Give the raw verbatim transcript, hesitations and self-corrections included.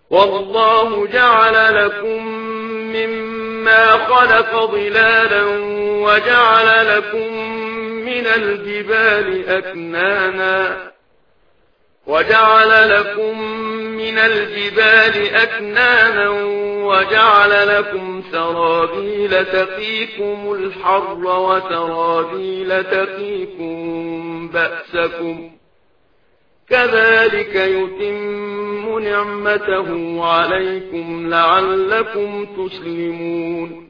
والله جعل لكم مما خلق ظلالا وجعل لكم من الجبال أكنانا وجعل لكم من الجبال أكنانا وجعل لكم سرابيل تقيكم الحر وسرابيل تقيكم بأسكم كذلك يتم نعمته عليكم لعلكم تسلمون